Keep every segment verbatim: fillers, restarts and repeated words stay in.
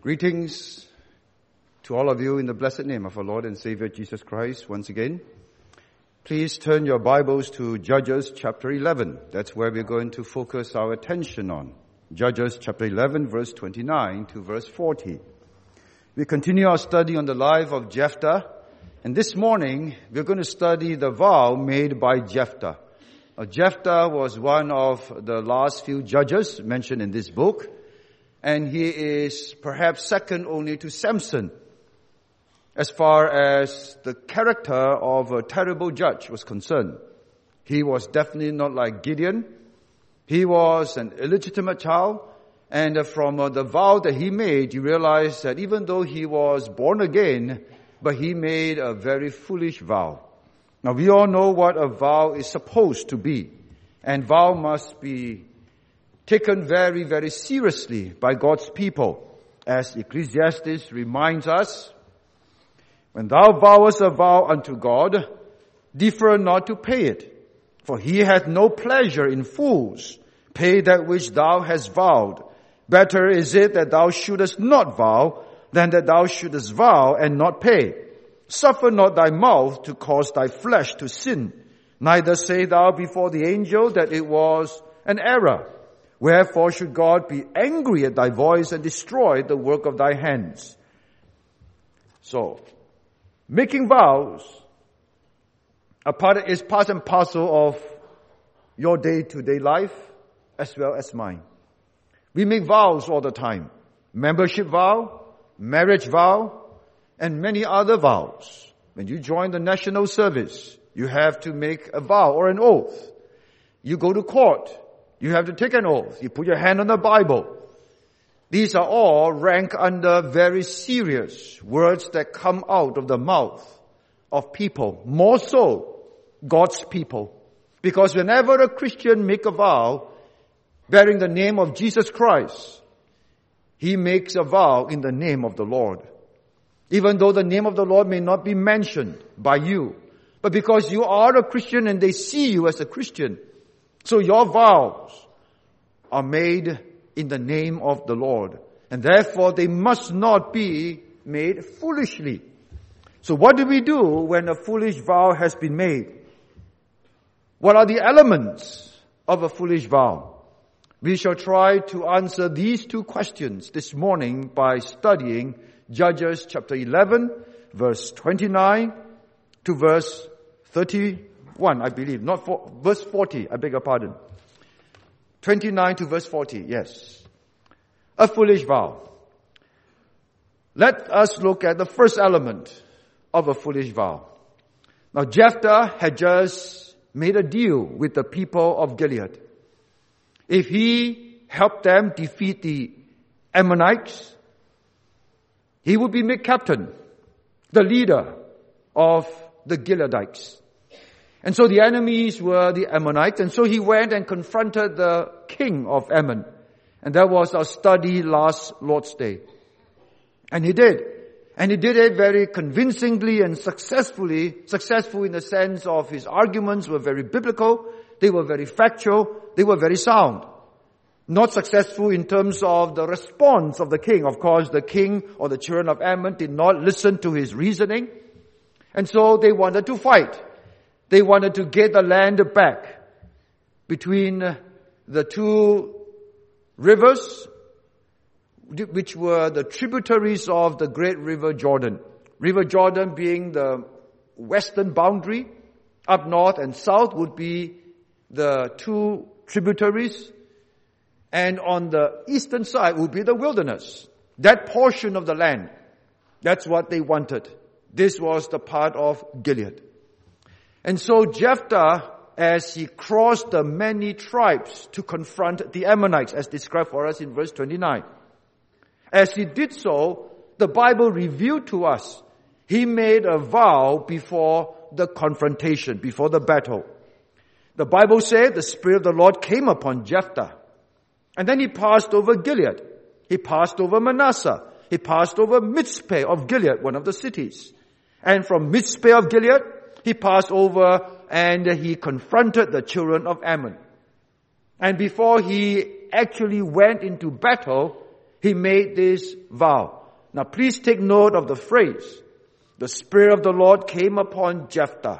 Greetings to all of you in the blessed name of our Lord and Savior Jesus Christ once again. Please turn your Bibles to Judges chapter eleven. That's where we're going to focus our attention on. Judges chapter eleven, verse twenty-nine to verse forty. We continue our study on the life of Jephthah, and this morning we're going to study the vow made by Jephthah. Now, Jephthah was one of the last few judges mentioned in this book, and he is perhaps second only to Samson as far as the character of a terrible judge was concerned. He was definitely not like Gideon. He was an illegitimate child, and from the vow that he made, you realize that even though he was born again, but he made a very foolish vow. Now, we all know what a vow is supposed to be, and vow must be taken very, very seriously by God's people. As Ecclesiastes reminds us, when thou vowest a vow unto God, defer not to pay it, for he hath no pleasure in fools. Pay that which thou hast vowed. Better is it that thou shouldest not vow, than that thou shouldest vow and not pay. Suffer not thy mouth to cause thy flesh to sin. Neither say thou before the angel that it was an error. Wherefore should God be angry at thy voice and destroy the work of thy hands? So, making vows a part, is part and parcel of your day-to-day life as well as mine. We make vows all the time. Membership vow, marriage vow, and many other vows. When you join the national service, you have to make a vow or an oath. You go to court, you have to take an oath. You put your hand on the Bible. These are all rank under very serious words that come out of the mouth of people, more so God's people. Because whenever a Christian make a vow bearing the name of Jesus Christ, he makes a vow in the name of the Lord. Even though the name of the Lord may not be mentioned by you, but because you are a Christian and they see you as a Christian, so your vows are made in the name of the Lord. And therefore they must not be made foolishly. So what do we do when a foolish vow has been made? What are the elements of a foolish vow? We shall try to answer these two questions this morning by studying Judges chapter eleven, verse twenty-nine to verse thirty-one, I believe. Not for, verse forty, I beg your pardon. twenty-nine to verse forty, yes. A foolish vow. Let us look at the first element of a foolish vow. Now, Jephthah had just made a deal with the people of Gilead. If he helped them defeat the Ammonites, he would be made captain, the leader of the Gileadites. And so the enemies were the Ammonites, and so he went and confronted the king of Ammon. And that was our study last Lord's Day. And he did. And he did it very convincingly and successfully, successful in the sense of his arguments were very biblical, they were very factual, they were very sound. Not successful in terms of the response of the king. Of course, the king or the children of Ammon did not listen to his reasoning. And so they wanted to fight. They wanted to get the land back between the two rivers, which were the tributaries of the great river Jordan. River Jordan being the western boundary, up north and south would be the two tributaries, and on the eastern side would be the wilderness. That portion of the land, that's what they wanted. This was the part of Gilead. And so Jephthah, as he crossed the many tribes to confront the Ammonites, as described for us in verse twenty-nine. As he did so, the Bible revealed to us, he made a vow before the confrontation, before the battle. The Bible said the Spirit of the Lord came upon Jephthah. And then he passed over Gilead. He passed over Manasseh. He passed over Mizpeh of Gilead, one of the cities. And from Mizpeh of Gilead, he passed over and he confronted the children of Ammon. And before he actually went into battle, he made this vow. Now please take note of the phrase, the Spirit of the Lord came upon Jephthah.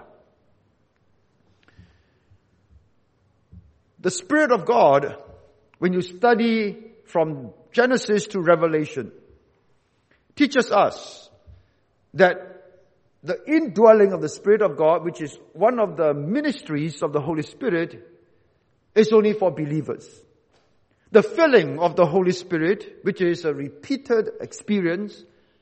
The Spirit of God, when you study from Genesis to Revelation, teaches us that the indwelling of the Spirit of God, which is one of the ministries of the Holy Spirit, is only for believers. The filling of the Holy Spirit, which is a repeated experience,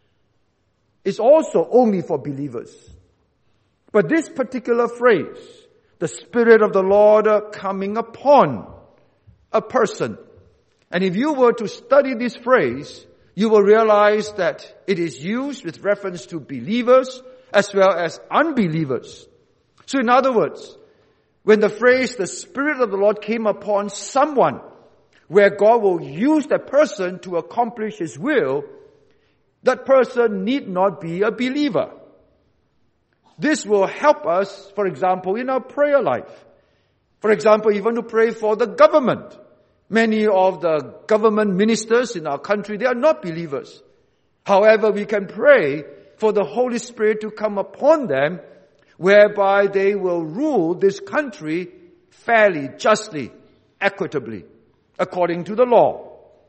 is also only for believers. But this particular phrase, the Spirit of the Lord coming upon a person, and if you were to study this phrase, you will realize that it is used with reference to believers as well as unbelievers. So in other words, when the phrase, the Spirit of the Lord came upon someone, where God will use that person to accomplish His will, that person need not be a believer. This will help us, for example, in our prayer life. For example, even to pray for the government. Many of the government ministers in our country, they are not believers. However, we can pray for the Holy Spirit to come upon them, whereby they will rule this country fairly, justly, equitably, according to the law.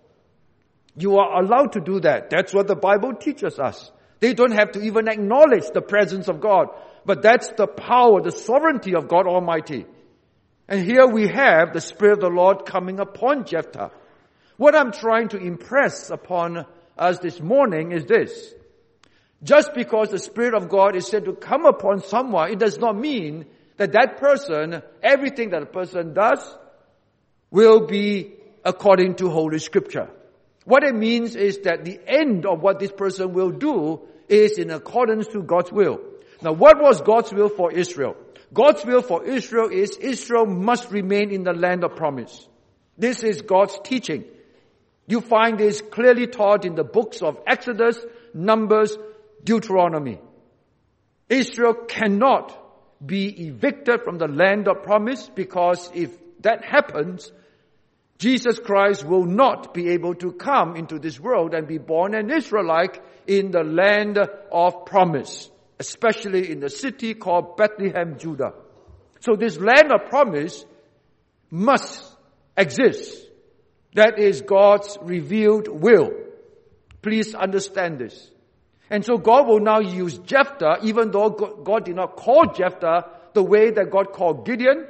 You are allowed to do that. That's what the Bible teaches us. They don't have to even acknowledge the presence of God. But that's the power, the sovereignty of God Almighty. And here we have the Spirit of the Lord coming upon Jephthah. What I'm trying to impress upon us this morning is this. Just because the Spirit of God is said to come upon someone, it does not mean that that person, everything that a person does, will be according to Holy Scripture. What it means is that the end of what this person will do is in accordance to God's will. Now, what was God's will for Israel? God's will for Israel is Israel must remain in the land of promise. This is God's teaching. You find this clearly taught in the books of Exodus, Numbers, Deuteronomy. Israel cannot be evicted from the land of promise, because if that happens, Jesus Christ will not be able to come into this world and be born an Israelite in the land of promise, especially in the city called Bethlehem, Judah. So this land of promise must exist. That is God's revealed will. Please understand this. And so God will now use Jephthah, even though God did not call Jephthah the way that God called Gideon.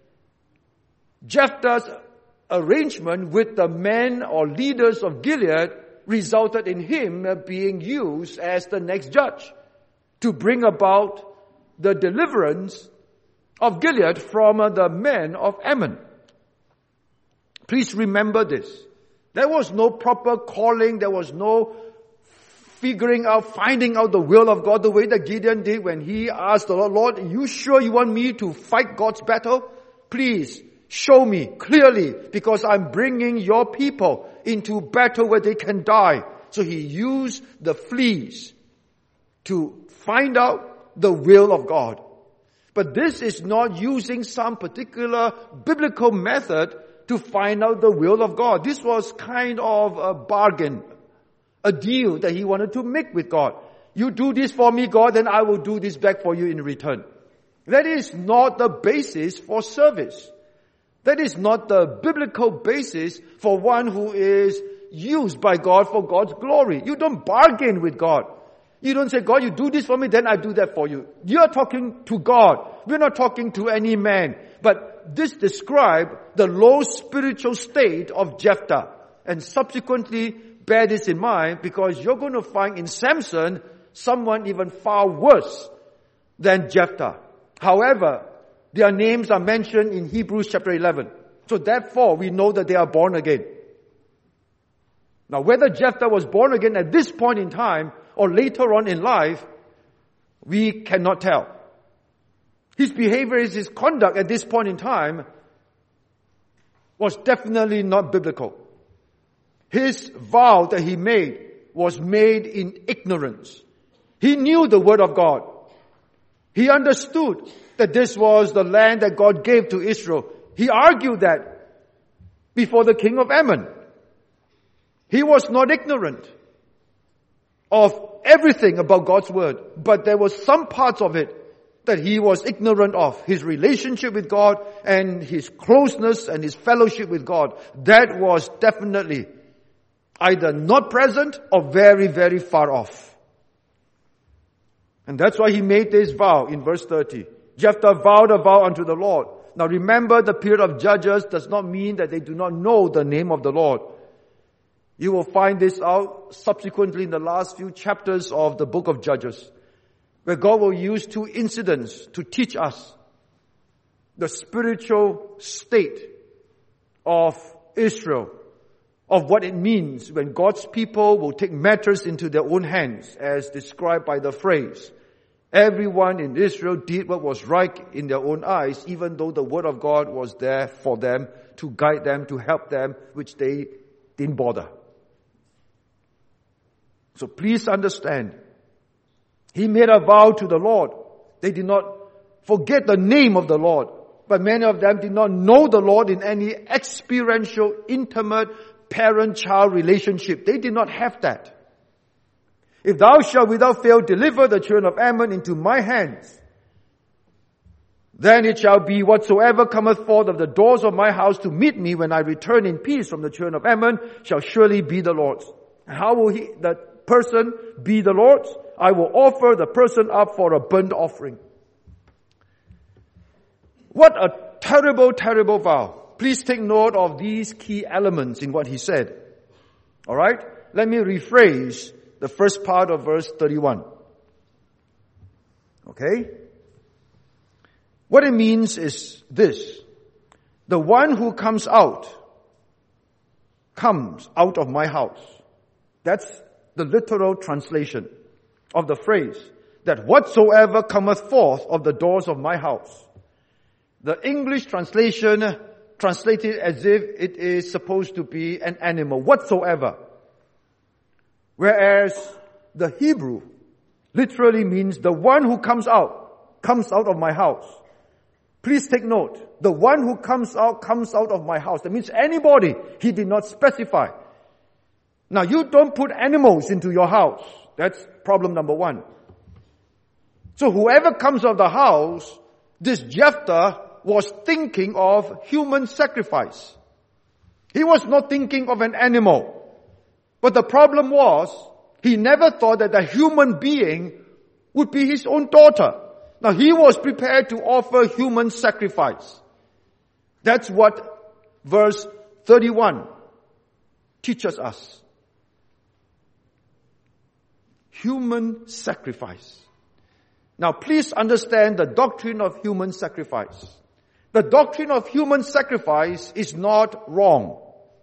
Jephthah's arrangement with the men or leaders of Gilead resulted in him being used as the next judge to bring about the deliverance of Gilead from the men of Ammon. Please remember this. There was no proper calling. There was no figuring out, finding out the will of God the way that Gideon did when he asked the Lord, Lord, are you sure you want me to fight God's battle? Please show me clearly, because I'm bringing your people into battle where they can die. So he used the fleas to find out the will of God. But this is not using some particular biblical method to find out the will of God. This was kind of a bargain, a deal that he wanted to make with God. You do this for me, God, then I will do this back for you in return. That is not the basis for service. That is not the biblical basis for one who is used by God for God's glory. You don't bargain with God. You don't say, God, you do this for me, then I do that for you. You are talking to God. We're not talking to any man. But this describes the low spiritual state of Jephthah. And subsequently, bear this in mind, because you're going to find in Samson someone even far worse than Jephthah. However, their names are mentioned in Hebrews chapter eleven. So therefore, we know that they are born again. Now, whether Jephthah was born again at this point in time or later on in life, we cannot tell. His behavior, his conduct at this point in time was definitely not biblical. His vow that he made was made in ignorance. He knew the word of God. He understood that this was the land that God gave to Israel. He argued that before the king of Ammon. He was not ignorant of everything about God's word, but there was some parts of it that he was ignorant of. His relationship with God and his closeness and his fellowship with God, that was definitely either not present or very, very far off. And that's why he made this vow in verse thirty. Jephthah vowed a vow unto the Lord. Now remember, the period of Judges does not mean that they do not know the name of the Lord. You will find this out subsequently in the last few chapters of the book of Judges, where God will use two incidents to teach us the spiritual state of Israel, of what it means when God's people will take matters into their own hands, as described by the phrase, everyone in Israel did what was right in their own eyes, even though the word of God was there for them, to guide them, to help them, which they didn't bother. So please understand, he made a vow to the Lord. They did not forget the name of the Lord, but many of them did not know the Lord in any experiential, intimate, parent-child relationship. They did not have that. If thou shalt without fail deliver the children of Ammon into my hands, then it shall be whatsoever cometh forth of the doors of my house to meet me when I return in peace from the children of Ammon shall surely be the Lord's. How will he, the person be the Lord's? I will offer the person up for a burnt offering. What a terrible, terrible vow. Please take note of these key elements in what he said. Alright? Let me rephrase the first part of verse thirty-one. Okay? What it means is this. The one who comes out, comes out of my house. That's the literal translation of the phrase, that whatsoever cometh forth of the doors of my house. The English translation translated as if it is supposed to be an animal, whatsoever. Whereas the Hebrew literally means the one who comes out, comes out of my house. Please take note, the one who comes out, comes out of my house. That means anybody. He did not specify. Now you don't put animals into your house. That's problem number one. So whoever comes out of the house, this Jephthah was thinking of human sacrifice. He was not thinking of an animal. But the problem was, he never thought that a human being would be his own daughter. Now he was prepared to offer human sacrifice. That's what verse thirty-one teaches us. Human sacrifice. Now please understand the doctrine of human sacrifice. The doctrine of human sacrifice is not wrong.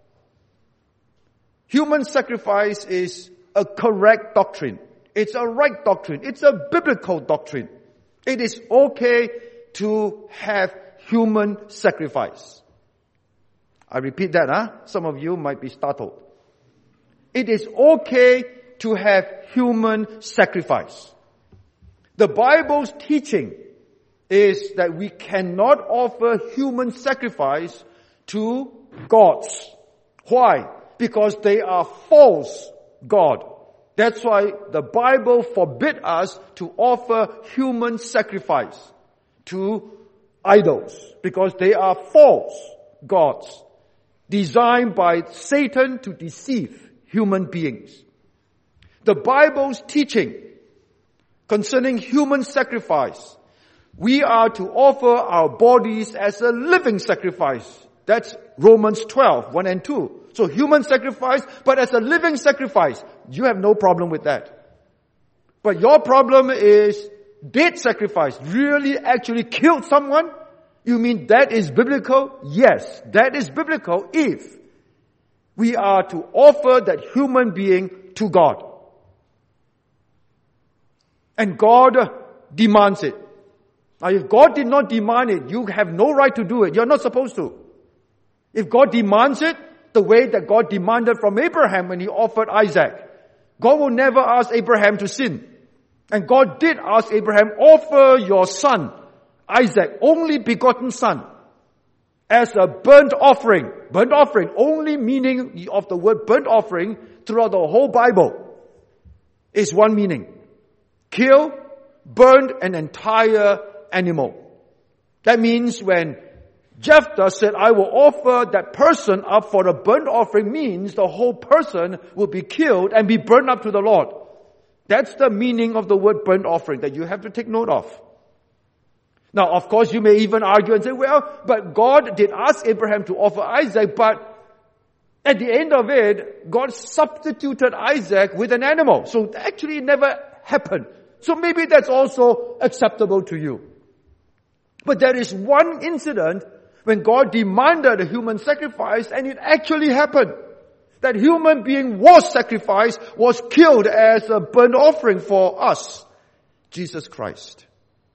Human sacrifice is a correct doctrine. It's a right doctrine. It's a biblical doctrine. It is okay to have human sacrifice. I repeat that, huh? Some of you might be startled. It is okay to have human sacrifice. The Bible's teaching is that we cannot offer human sacrifice to gods. Why? Because they are false God. That's why the Bible forbids us to offer human sacrifice to idols, because they are false gods designed by Satan to deceive human beings. The Bible's teaching concerning human sacrifice, we are to offer our bodies as a living sacrifice. That's Romans twelve, one and two. So human sacrifice, but as a living sacrifice. You have no problem with that. But your problem is dead sacrifice. Really actually killed someone? You mean that is biblical? Yes, that is biblical if we are to offer that human being to God. And God demands it. Now if God did not demand it, you have no right to do it. You're not supposed to. If God demands it, the way that God demanded from Abraham when he offered Isaac, God will never ask Abraham to sin. And God did ask Abraham, offer your son, Isaac, only begotten son. as a burnt offering. Burnt offering, only meaning of the word burnt offering throughout the whole Bible is one meaning. Kill, burn an entire animal. That means when Jephthah said, I will offer that person up for a burnt offering, means the whole person will be killed and be burned up to the Lord. That's the meaning of the word burnt offering that you have to take note of. Now, of course, you may even argue and say, well, but God did ask Abraham to offer Isaac, but at the end of it, God substituted Isaac with an animal. So actually it never happened. So maybe that's also acceptable to you. But there is one incident when God demanded a human sacrifice, and it actually happened. That human being was sacrificed, was killed as a burnt offering for us. Jesus Christ.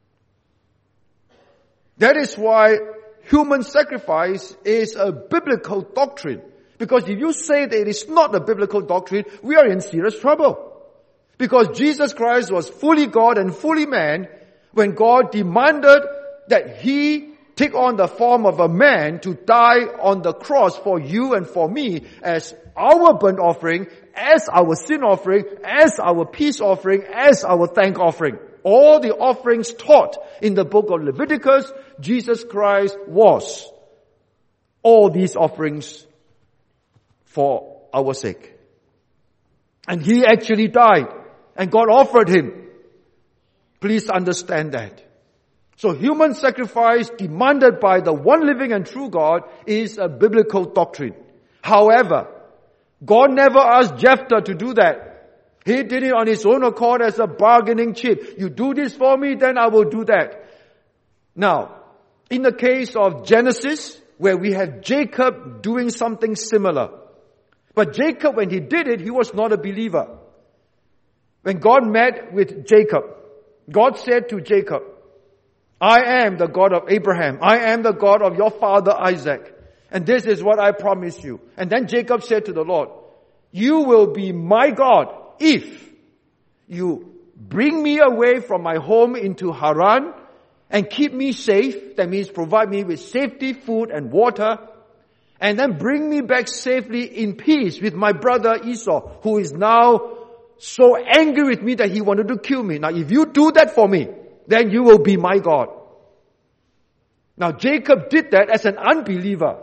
That is why human sacrifice is a biblical doctrine. Because if you say that it is not a biblical doctrine, we are in serious trouble. Because Jesus Christ was fully God and fully man when God demanded that He take on the form of a man to die on the cross for you and for me as our burnt offering, as our sin offering, as our peace offering, as our thank offering. All the offerings taught in the book of Leviticus, Jesus Christ was all these offerings for our sake. And He actually died, and God offered Him. Please understand that. So human sacrifice demanded by the one living and true God is a biblical doctrine. However, God never asked Jephthah to do that. He did it on his own accord as a bargaining chip. You do this for me, then I will do that. Now, in the case of Genesis, where we have Jacob doing something similar. But Jacob, when he did it, he was not a believer. When God met with Jacob, God said to Jacob, I am the God of Abraham. I am the God of your father Isaac. And this is what I promise you. And then Jacob said to the Lord, you will be my God if you bring me away from my home into Haran and keep me safe. That means provide me with safety, food and water. And then bring me back safely in peace with my brother Esau, who is now so angry with me that he wanted to kill me. Now if you do that for me, then you will be my God. Now Jacob did that as an unbeliever.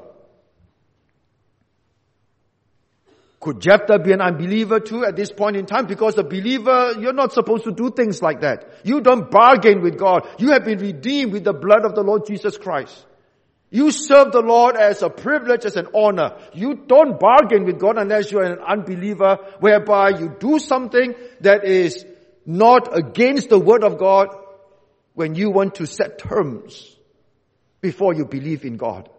Could Jephthah be an unbeliever too at this point in time? Because a believer, you're not supposed to do things like that. You don't bargain with God. You have been redeemed with the blood of the Lord Jesus Christ. You serve the Lord as a privilege, as an honor. You don't bargain with God unless you're an unbeliever, whereby you do something that is not against the word of God when you want to set terms before you believe in God.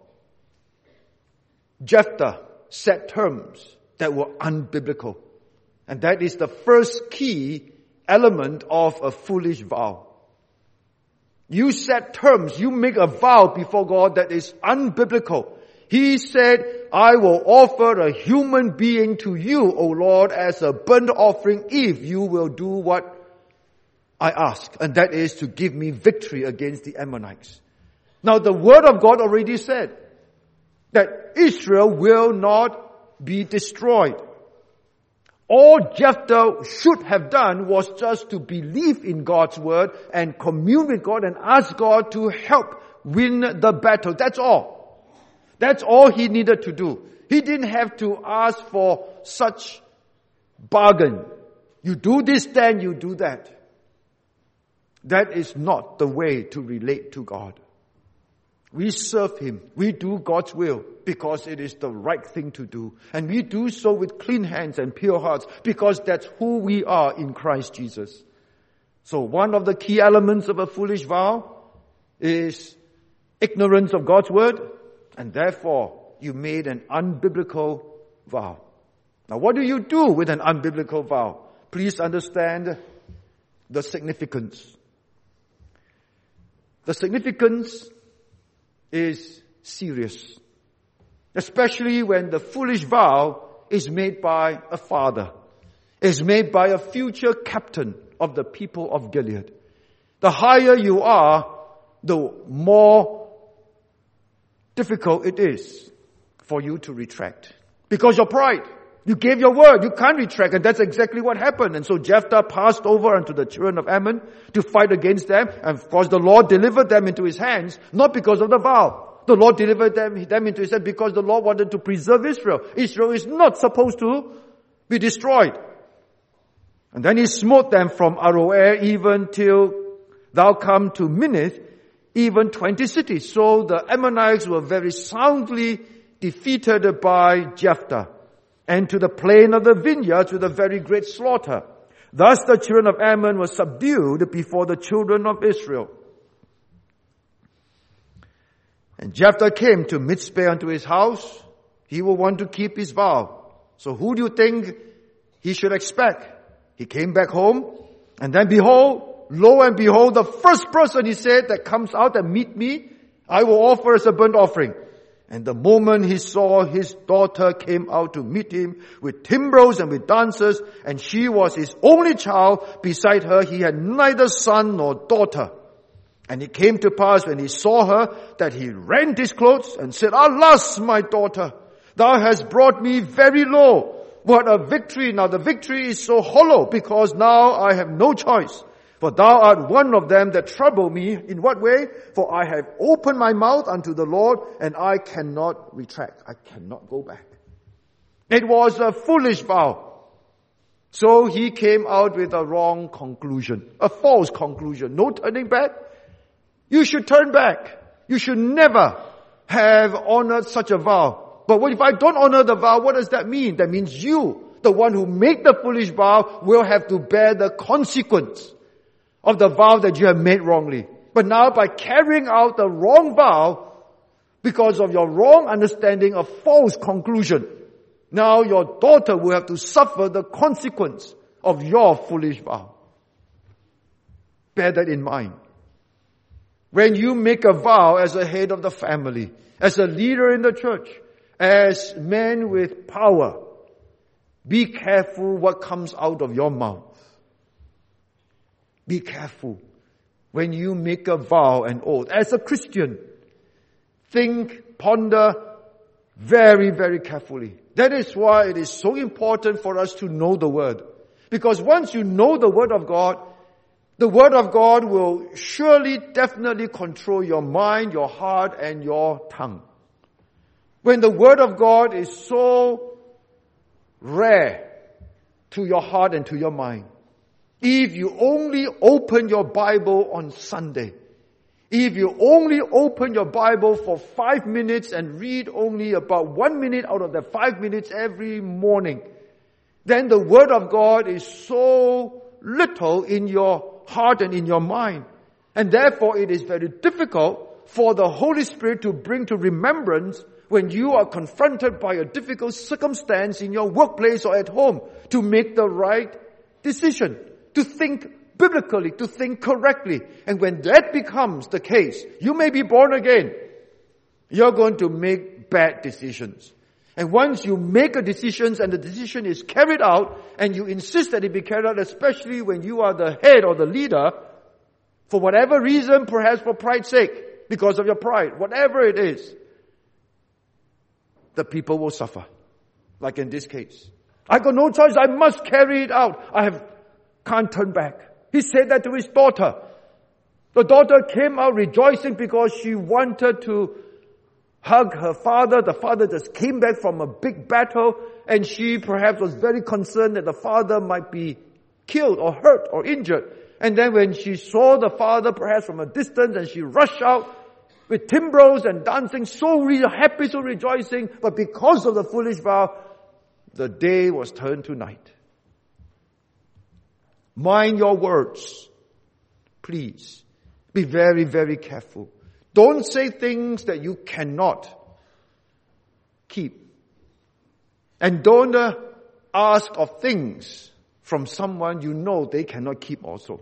Jephthah set terms that were unbiblical. And that is the first key element of a foolish vow. You set terms, you make a vow before God that is unbiblical. He said, I will offer a human being to you, O Lord, as a burnt offering if you will do what I ask. And that is to give me victory against the Ammonites. Now the word of God already said that Israel will not be destroyed. All Jephthah should have done was just to believe in God's word and commune with God and ask God to help win the battle. That's all. That's all he needed to do. He didn't have to ask for such bargain. You do this, then you do that. That is not the way to relate to God. We serve Him. We do God's will because it is the right thing to do. And we do so with clean hands and pure hearts because that's who we are in Christ Jesus. So one of the key elements of a foolish vow is ignorance of God's word, and therefore you made an unbiblical vow. Now what do you do with an unbiblical vow? Please understand the significance. The significance is serious, especially when the foolish vow is made by a father, is made by a future captain of the people of Gilead. The higher you are, the more difficult it is for you to retract. Because your pride. You gave your word. You can't retract. And that's exactly what happened. And so Jephthah passed over unto the children of Ammon to fight against them. And of course the Lord delivered them into his hands, not because of the vow. The Lord delivered them, them into his hands because the Lord wanted to preserve Israel. Israel is not supposed to be destroyed. And then he smote them from Aroer even till thou come to Minnith, even twenty cities. So the Ammonites were very soundly defeated by Jephthah, and to the plain of the vineyards with a very great slaughter. Thus the children of Ammon were subdued before the children of Israel. And Jephthah came to Mizpeh unto his house. He will want to keep his vow. So who do you think he should expect? He came back home, and then behold, lo and behold, the first person, he said, that comes out and meet me, I will offer as a burnt offering. And the moment he saw his daughter came out to meet him with timbrels and with dances, and she was his only child. Beside her he had neither son nor daughter. And it came to pass when he saw her that he rent his clothes and said, Alas, my daughter, thou hast brought me very low. What a victory! Now the victory is so hollow because now I have no choice. For thou art one of them that trouble me. In what way? For I have opened my mouth unto the Lord, and I cannot retract. I cannot go back. It was a foolish vow. So he came out with a wrong conclusion, a false conclusion. No turning back. You should turn back. You should never have honored such a vow. But what if I don't honor the vow? What does that mean? That means you, the one who made the foolish vow, will have to bear the consequence of the vow that you have made wrongly. But now by carrying out the wrong vow, because of your wrong understanding, a false conclusion, now your daughter will have to suffer the consequence of your foolish vow. Bear that in mind. When you make a vow as a head of the family, as a leader in the church, as men with power, be careful what comes out of your mouth. Be careful when you make a vow and oath. As a Christian, think, ponder very, very carefully. That is why it is so important for us to know the Word. Because once you know the Word of God, the Word of God will surely, definitely control your mind, your heart, and your tongue. When the Word of God is so rare to your heart and to your mind, if you only open your Bible on Sunday, if you only open your Bible for five minutes and read only about one minute out of the five minutes every morning, then the Word of God is so little in your heart and in your mind. And therefore it is very difficult for the Holy Spirit to bring to remembrance when you are confronted by a difficult circumstance in your workplace or at home to make the right decision, to think biblically, to think correctly. And when that becomes the case, you may be born again. You're going to make bad decisions. And once you make a decision and the decision is carried out and you insist that it be carried out, especially when you are the head or the leader, for whatever reason, perhaps for pride's sake, because of your pride, whatever it is, the people will suffer. Like in this case. I got no choice. I must carry it out. I have, can't turn back. He said that to his daughter. The daughter came out rejoicing because she wanted to hug her father. The father just came back from a big battle, and she perhaps was very concerned that the father might be killed or hurt or injured. And then when she saw the father perhaps from a distance, and she rushed out with timbrels and dancing, so re- happy, so rejoicing. But because of the foolish vow, the day was turned to night. Mind your words. Please. Be very, very careful. Don't say things that you cannot keep. And don't uh, ask of things from someone you know they cannot keep also.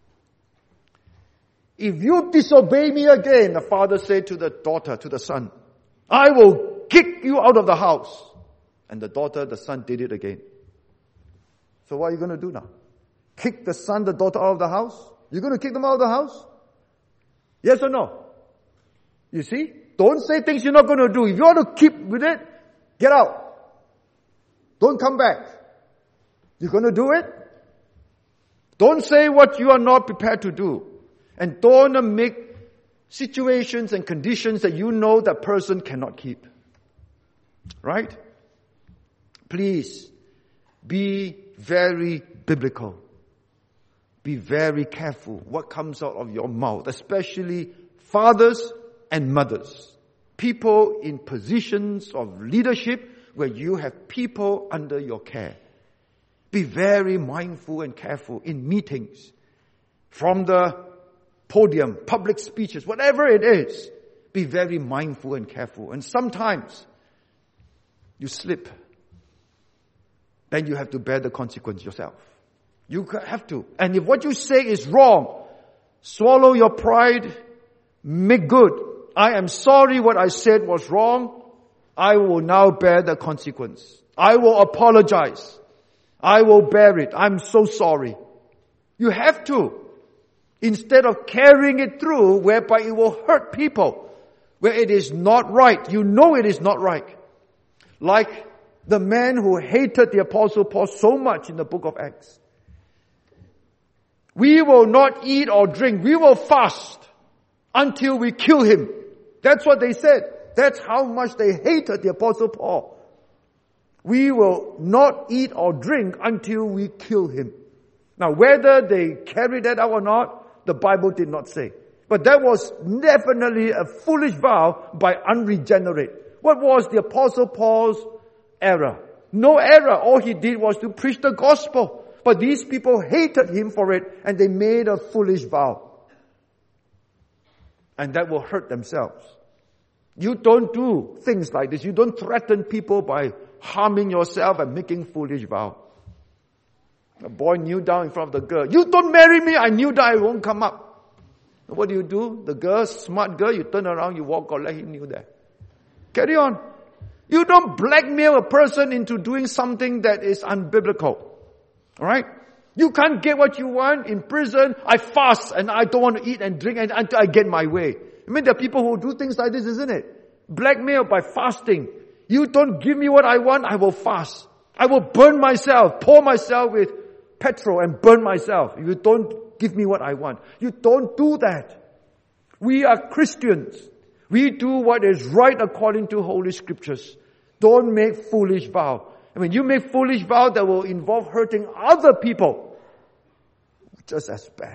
If you disobey me again, the father said to the daughter, to the son, I will kick you out of the house. And the daughter, the son did it again. So what are you going to do now? Kick the son, the daughter out of the house? You're going to kick them out of the house? Yes or no? You see? Don't say things you're not going to do. If you want to keep with it, get out. Don't come back. You're going to do it? Don't say what you are not prepared to do. And don't make situations and conditions that you know that person cannot keep. Right? Please be very biblical. Be very careful what comes out of your mouth, especially fathers and mothers. People in positions of leadership where you have people under your care. Be very mindful and careful in meetings, from the podium, public speeches, whatever it is. Be very mindful and careful. And sometimes you slip. Then you have to bear the consequence yourself. You have to. And if what you say is wrong, swallow your pride, make good. I am sorry what I said was wrong. I will now bear the consequence. I will apologize. I will bear it. I'm so sorry. You have to. Instead of carrying it through whereby it will hurt people, where it is not right. You know it is not right. Like the man who hated the Apostle Paul so much in the book of Acts. We will not eat or drink. We will fast until we kill him. That's what they said. That's how much they hated the Apostle Paul. We will not eat or drink until we kill him. Now, whether they carried that out or not, the Bible did not say. But that was definitely a foolish vow by unregenerate. What was the Apostle Paul's error? No error. All he did was to preach the gospel. But these people hated him for it, and they made a foolish vow. And that will hurt themselves. You don't do things like this. You don't threaten people by harming yourself and making foolish vow. A boy kneeled down in front of the girl. You don't marry me, I knew that I won't come up. What do you do? The girl, smart girl, you turn around, you walk or let him kneel there. Carry on. You don't blackmail a person into doing something that is unbiblical. Alright? You can't get what you want in prison. I fast and I don't want to eat and drink until I get my way. I mean, there are people who do things like this, isn't it? Blackmail by fasting. You don't give me what I want, I will fast. I will burn myself, pour myself with petrol and burn myself. If you don't give me what I want. You don't do that. We are Christians. We do what is right according to Holy Scriptures. Don't make foolish vow. I mean, you make foolish vow that will involve hurting other people. Just as bad.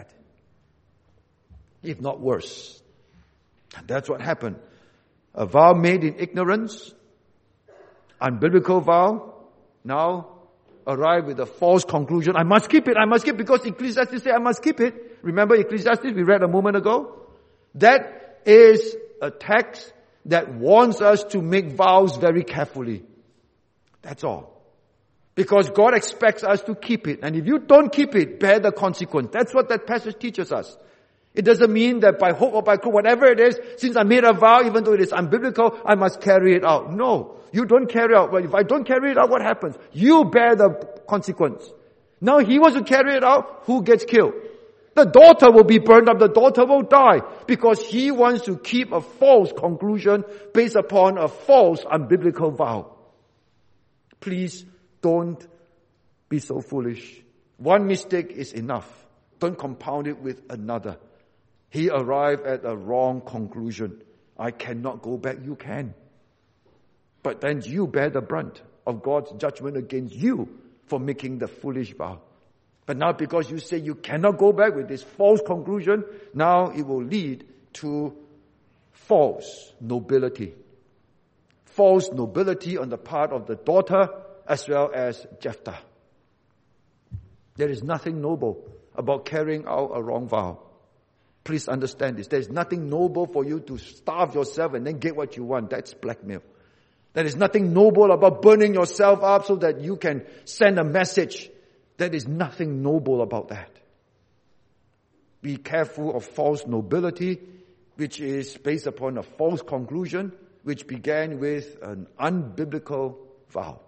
If not worse. And that's what happened. A vow made in ignorance, unbiblical vow, now arrive with a false conclusion. I must keep it, I must keep it, because Ecclesiastes says I must keep it. Remember Ecclesiastes we read a moment ago? That is a text that warns us to make vows very carefully. That's all. Because God expects us to keep it. And if you don't keep it, bear the consequence. That's what that passage teaches us. It doesn't mean that by hook or by crook, whatever it is, since I made a vow, even though it is unbiblical, I must carry it out. No. You don't carry it out. Well, if I don't carry it out, what happens? You bear the consequence. Now he wants to carry it out, who gets killed? The daughter will be burned up, the daughter will die, because he wants to keep a false conclusion based upon a false unbiblical vow. Please don't be so foolish. One mistake is enough. Don't compound it with another. He arrived at a wrong conclusion. I cannot go back. You can. But then you bear the brunt of God's judgment against you for making the foolish vow. But now because you say you cannot go back with this false conclusion, now it will lead to false nobility. False nobility on the part of the daughter as well as Jephthah. There is nothing noble about carrying out a wrong vow. Please understand this. There is nothing noble for you to starve yourself and then get what you want. That's blackmail. There is nothing noble about burning yourself up so that you can send a message. There is nothing noble about that. Be careful of false nobility, which is based upon a false conclusion, which began with an unbiblical vow.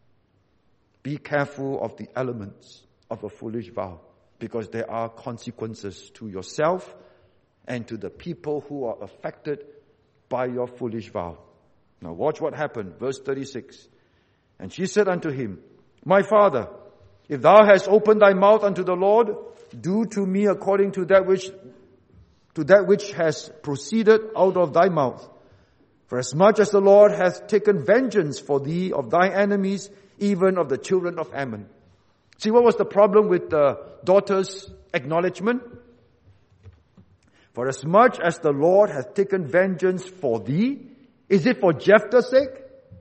Be careful of the elements of a foolish vow, because there are consequences to yourself and to the people who are affected by your foolish vow. Now watch what happened. Verse thirty-six. And she said unto him, My father, if thou hast opened thy mouth unto the Lord, do to me according to that which to that which has proceeded out of thy mouth. For as much as the Lord hath taken vengeance for thee of thy enemies, even of the children of Ammon. See, what was the problem with the daughter's acknowledgement? For as much as the Lord hath taken vengeance for thee, is it for Jephthah's sake?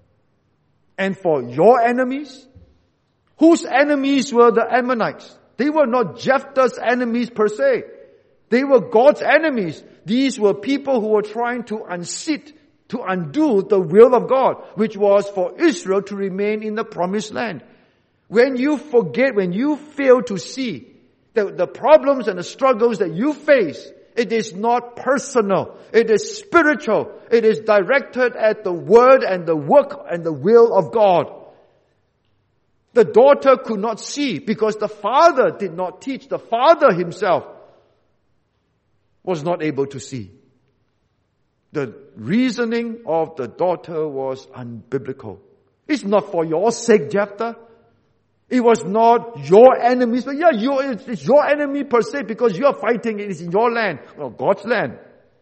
And for your enemies? Whose enemies were the Ammonites? They were not Jephthah's enemies per se. They were God's enemies. These were people who were trying to unseat, to undo the will of God, which was for Israel to remain in the promised land. When you forget, when you fail to see that the problems and the struggles that you face, it is not personal. It is spiritual. It is directed at the word and the work and the will of God. The daughter could not see because the father did not teach. The father himself was not able to see. The reasoning of the daughter was unbiblical. It's not for your sake, Jephthah. It was not your enemies, but yeah, you, it's your enemy per se because you're fighting, it is in your land, well, God's land.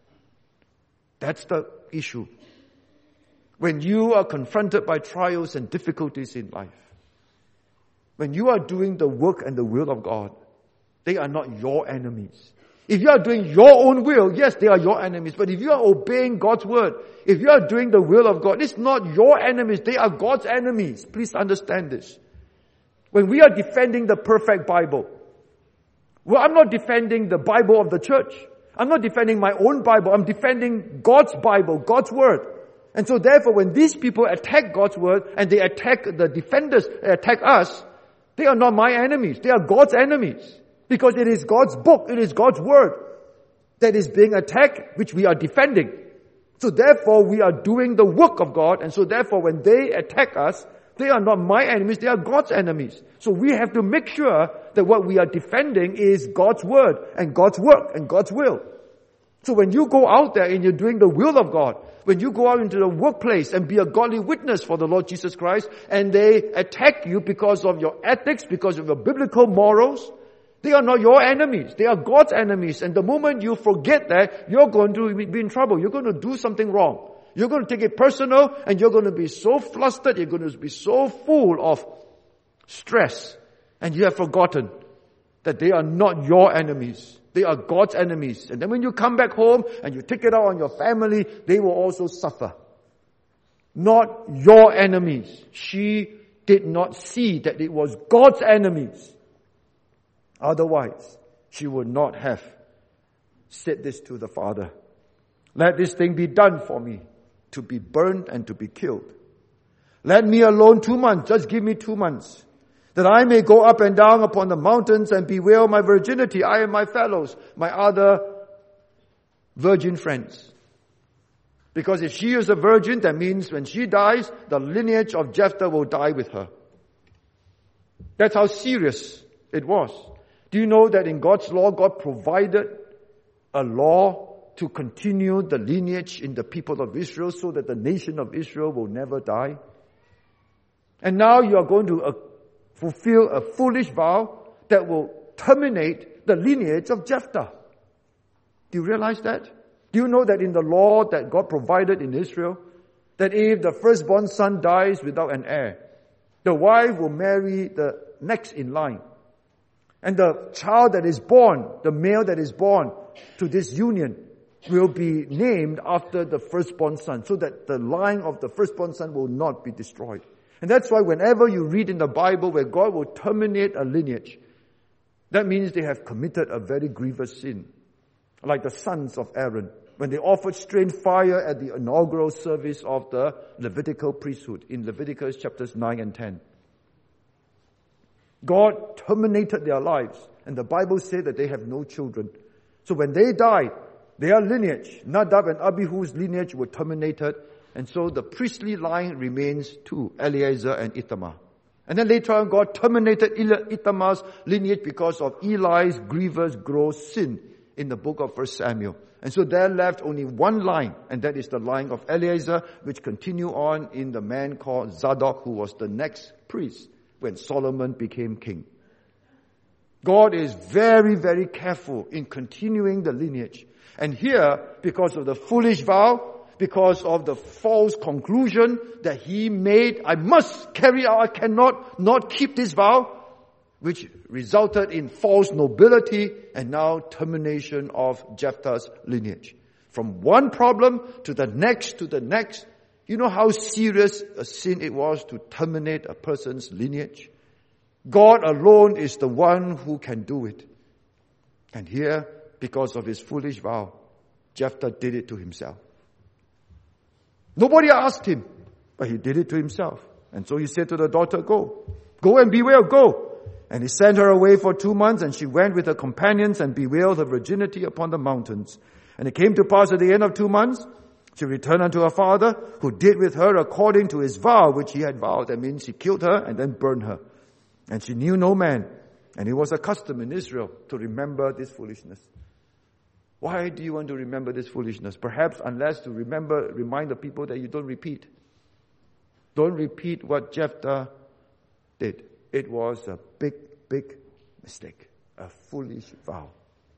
That's the issue. When you are confronted by trials and difficulties in life, when you are doing the work and the will of God, they are not your enemies. If you are doing your own will, yes, they are your enemies. But if you are obeying God's word, if you are doing the will of God, it's not your enemies, they are God's enemies. Please understand this. When we are defending the perfect Bible, well, I'm not defending the Bible of the church. I'm not defending my own Bible. I'm defending God's Bible, God's word. And so therefore, when these people attack God's word and they attack the defenders, attack us, they are not my enemies. They are God's enemies. Because it is God's book, it is God's word that is being attacked, which we are defending. So therefore, we are doing the work of God. And so therefore, when they attack us, they are not my enemies, they are God's enemies. So we have to make sure that what we are defending is God's word and God's work and God's will. So when you go out there and you're doing the will of God, when you go out into the workplace and be a godly witness for the Lord Jesus Christ, and they attack you because of your ethics, because of your biblical morals, they are not your enemies. They are God's enemies. And the moment you forget that, you're going to be in trouble. You're going to do something wrong. You're going to take it personal, and you're going to be so flustered, you're going to be so full of stress, and you have forgotten that they are not your enemies. They are God's enemies. And then when you come back home and you take it out on your family, they will also suffer. Not your enemies. She did not see that it was God's enemies. Otherwise, she would not have said this to the father. Let this thing be done for me, to be burned and to be killed. Let me alone two months, just give me two months, that I may go up and down upon the mountains and bewail my virginity, I and my fellows, my other virgin friends. Because if she is a virgin, that means when she dies, the lineage of Jephthah will die with her. That's how serious it was. Do you know that in God's law, God provided a law to continue the lineage in the people of Israel so that the nation of Israel will never die? And now you are going to uh, fulfill a foolish vow that will terminate the lineage of Jephthah. Do you realize that? Do you know that in the law that God provided in Israel, that if the firstborn son dies without an heir, the wife will marry the next in line. And the child that is born, the male that is born to this union, will be named after the firstborn son, so that the line of the firstborn son will not be destroyed. And that's why whenever you read in the Bible where God will terminate a lineage, that means they have committed a very grievous sin. Like the sons of Aaron, when they offered strange fire at the inaugural service of the Levitical priesthood in Leviticus chapters nine and ten. God terminated their lives, and the Bible said that they have no children. So when they died, their lineage, Nadab and Abihu's lineage, were terminated, and so the priestly line remains two, Eleazar and Ithamar. And then later on, God terminated Ithamar's lineage because of Eli's grievous, gross sin in the book of First Samuel. And so there left only one line, and that is the line of Eleazar, which continue on in the man called Zadok, who was the next priest when Solomon became king. God is very, very careful in continuing the lineage. And here, because of the foolish vow, because of the false conclusion that he made, I must carry out, I cannot not keep this vow, which resulted in false nobility and now termination of Jephthah's lineage. From one problem to the next to the next, you know how serious a sin it was to terminate a person's lineage? God alone is the one who can do it. And here, because of his foolish vow, Jephthah did it to himself. Nobody asked him, but he did it to himself. And so he said to the daughter, go. Go and bewail, go. And he sent her away for two months, and she went with her companions and bewailed her virginity upon the mountains. And it came to pass at the end of two months, she returned unto her father, who did with her according to his vow, which he had vowed. That means he killed her and then burned her. And she knew no man. And it was a custom in Israel to remember this foolishness. Why do you want to remember this foolishness? Perhaps unless to remember, remind the people that you don't repeat. Don't repeat what Jephthah did. It was a big, big mistake. A foolish vow.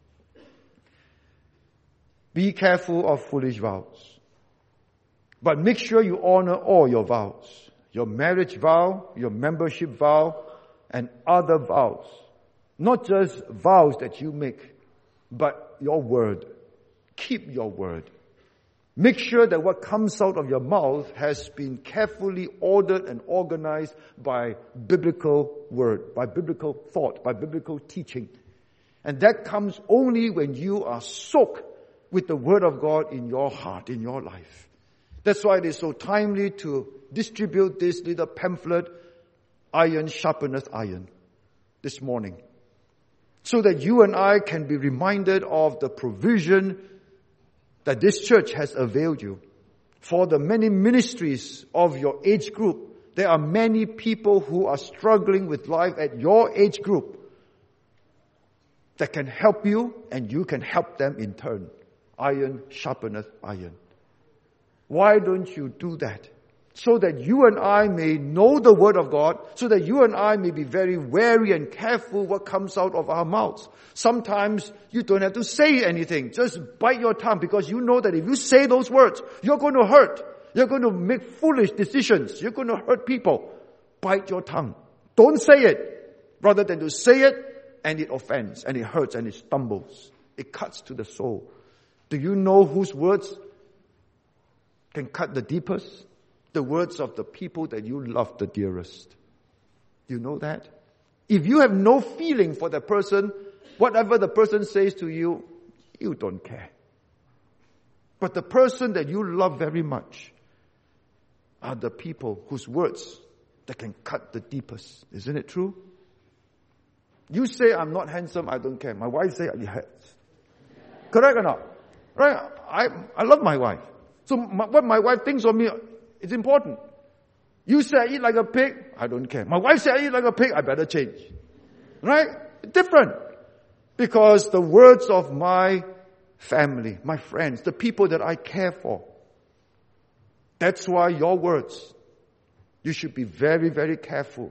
Be careful of foolish vows. But make sure you honor all your vows. Your marriage vow, your membership vow, and other vows. Not just vows that you make, but your word. Keep your word. Make sure that what comes out of your mouth has been carefully ordered and organized by biblical word, by biblical thought, by biblical teaching. And that comes only when you are soaked with the word of God in your heart, in your life. That's why it is so timely to distribute this little pamphlet, Iron Sharpeneth Iron, this morning. So that you and I can be reminded of the provision that this church has availed you. For the many ministries of your age group, there are many people who are struggling with life at your age group that can help you, and you can help them in turn. Iron sharpeneth iron. Why don't you do that? So that you and I may know the word of God, so that you and I may be very wary and careful what comes out of our mouths. Sometimes you don't have to say anything. Just bite your tongue, because you know that if you say those words, you're going to hurt. You're going to make foolish decisions. You're going to hurt people. Bite your tongue. Don't say it. Rather than to say it, and it offends, and it hurts, and it stumbles. It cuts to the soul. Do you know whose words can cut the deepest? The words of the people that you love the dearest. You know that? If you have no feeling for the person, whatever the person says to you, you don't care. But the person that you love very much are the people whose words that can cut the deepest. Isn't it true? You say, I'm not handsome, I don't care. My wife say, yes. Correct or not? Right? I, I love my wife. So my, what my wife thinks of me, it's important. You say I eat like a pig, I don't care. My wife say I eat like a pig, I better change. Right? Different. Because the words of my family, my friends, the people that I care for, that's why your words, you should be very, very careful.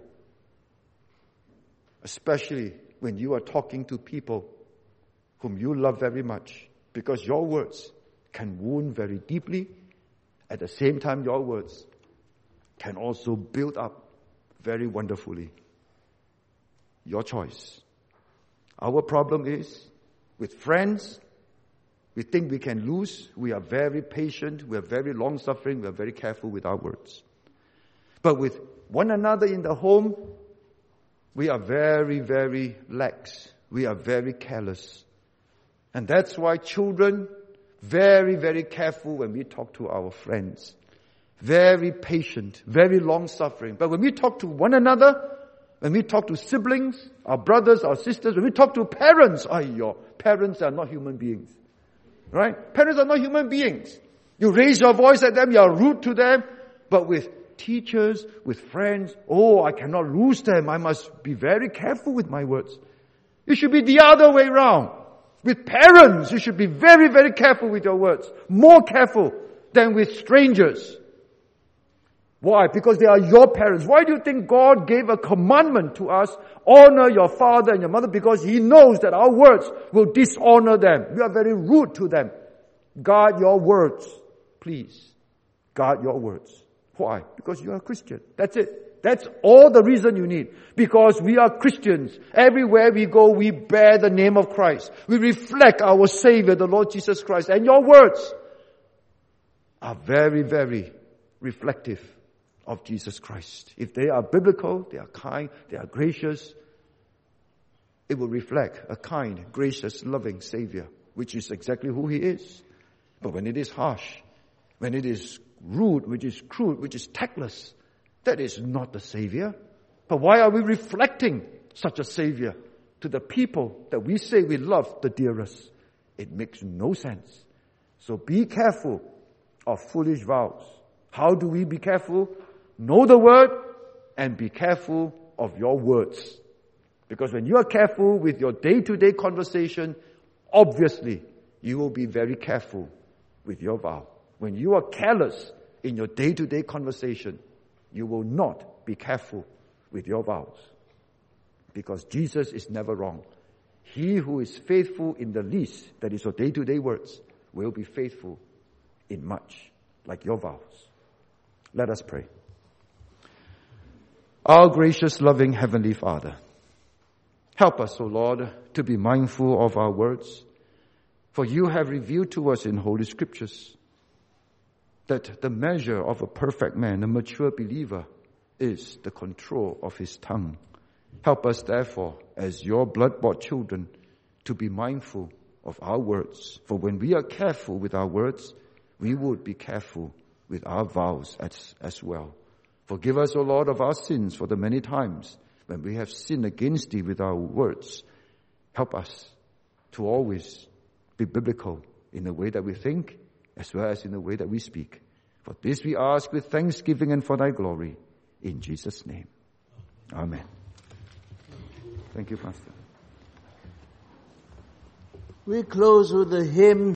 Especially when you are talking to people whom you love very much. Because your words can wound very deeply. At the same time, your words can also build up very wonderfully. Your choice. Our problem is, with friends, we think we can lose. We are very patient. We are very long-suffering. We are very careful with our words. But with one another in the home, we are very, very lax. We are very careless. And that's why children, very, very careful when we talk to our friends. Very patient, very long-suffering. But when we talk to one another, when we talk to siblings, our brothers, our sisters, when we talk to parents, ayyo, parents are not human beings. Right? Parents are not human beings. You raise your voice at them, you are rude to them. But with teachers, with friends, oh, I cannot lose them. I must be very careful with my words. It should be the other way around. With parents, you should be very, very careful with your words. More careful than with strangers. Why? Because they are your parents. Why do you think God gave a commandment to us? Honor your father and your mother, because He knows that our words will dishonor them. We are very rude to them. Guard your words, please. Guard your words. Why? Because you are a Christian. That's it. That's all the reason you need. Because we are Christians. Everywhere we go, we bear the name of Christ. We reflect our Savior, the Lord Jesus Christ. And your words are very, very reflective of Jesus Christ. If they are biblical, they are kind, they are gracious, it will reflect a kind, gracious, loving Savior, which is exactly who He is. But when it is harsh, when it is rude, which is crude, which is tactless, that is not the Savior. But why are we reflecting such a Savior to the people that we say we love the dearest? It makes no sense. So be careful of foolish vows. How do we be careful? Know the word and be careful of your words. Because when you are careful with your day-to-day conversation, obviously you will be very careful with your vow. When you are careless in your day-to-day conversation, you will not be careful with your vows. Because Jesus is never wrong. He who is faithful in the least, that is your day-to-day words, will be faithful in much, like your vows. Let us pray. Our gracious, loving Heavenly Father, help us, O Lord, to be mindful of our words. For you have revealed to us in Holy Scriptures that the measure of a perfect man, a mature believer, is the control of his tongue. Help us, therefore, as your blood-bought children, to be mindful of our words. For when we are careful with our words, we would be careful with our vows as, as well. Forgive us, O Lord, of our sins for the many times when we have sinned against Thee with our words. Help us to always be biblical in the way that we think as well as in the way that we speak. For this we ask with thanksgiving and for Thy glory. In Jesus' name. Amen. Thank you, Pastor. We close with the hymn